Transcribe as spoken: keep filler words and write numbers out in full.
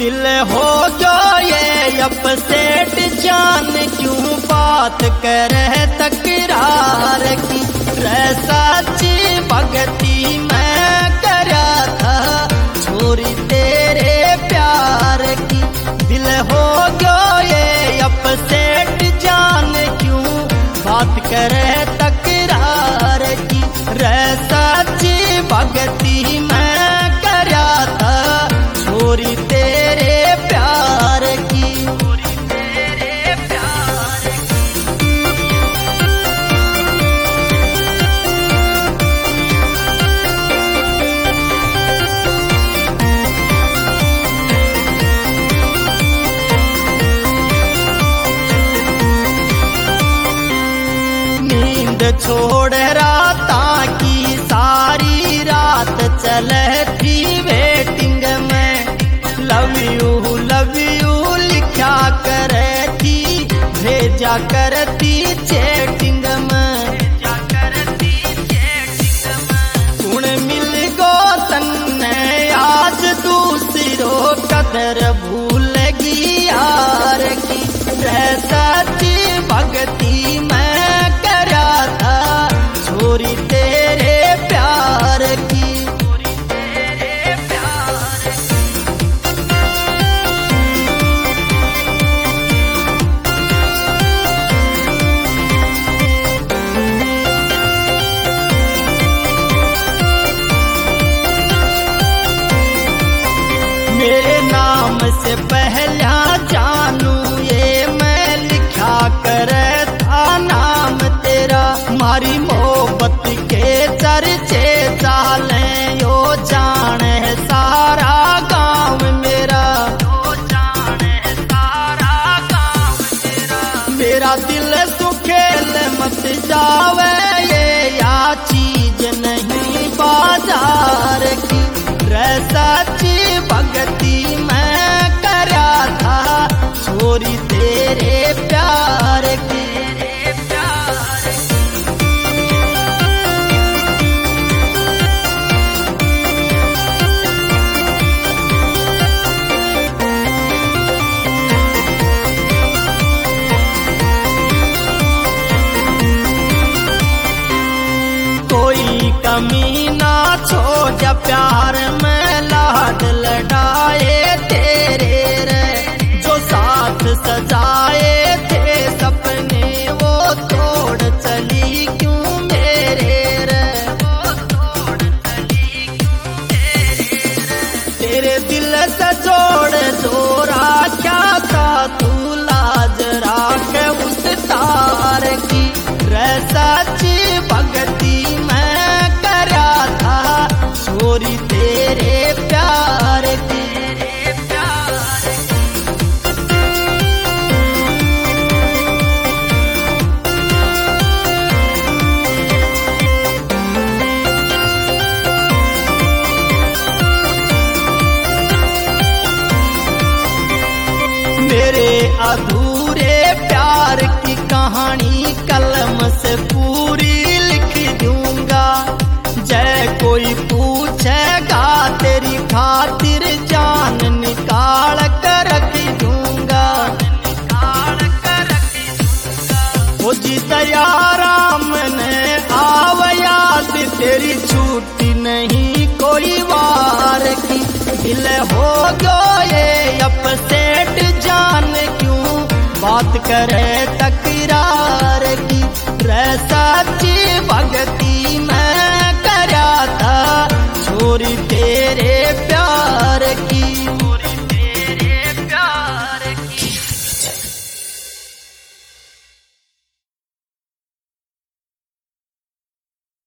दिल हो गयो ये अपसेट, जान क्यों बात करे तकरार की। रे सच्ची भगती मैं करा था छोरी तेरे प्यार की। दिल हो गयो ये अपसेट, जान क्यों बात करे तकरार की। रे सच्ची भगती मैं करा था छोरी तेरे प्यार की। तेरे प्यार नींद छोड़ राता की सारी रात चले थी वेटिंग में। लव यू लव यू लिखा करे थी, भेजा करती चैटिंग में। गुण मिल गो तन्ने आज दूसरों कदर भूलगी यार की। रह सच्ची भगती मैं करा था छोरी तेरे प्यार की। मेरे नाम से पहला जानू ये मैं लिखा करे था नाम तेरा। मारी मोहब्बत के चर्चे चाले यो जाने सारा गांव मेरा। मेरा दिल सुखेल मत जावे ये या चीज नहीं बाजार की। रे सच्ची भगती मैं करा था छोरी तेरे प्यार की। कोई कमी ना छोड़ प्यार में लाड लड़ाए तेरे रे। जो साथ सजाए थे सपने वो तोड़ चली क्यों मेरे रे। तेरे दिल से जोड़ जोड़ा क्या था तू लाज राख उस तार की। रे सच्ची भगती मैं करा था छोरी तेरे प्यार की। मेरे अधूरे प्यार की कहानी कलम से पूरी लिख दूंगा। जय कोई पूछेगा तेरी खातिर जान निकाल कर रख दूंगा। वो जी दयाराम ने आव याद तेरी छूटी नहीं कोई वार की। दिल हो गयो ये अपसेट, जान क्यों बात करे तकरार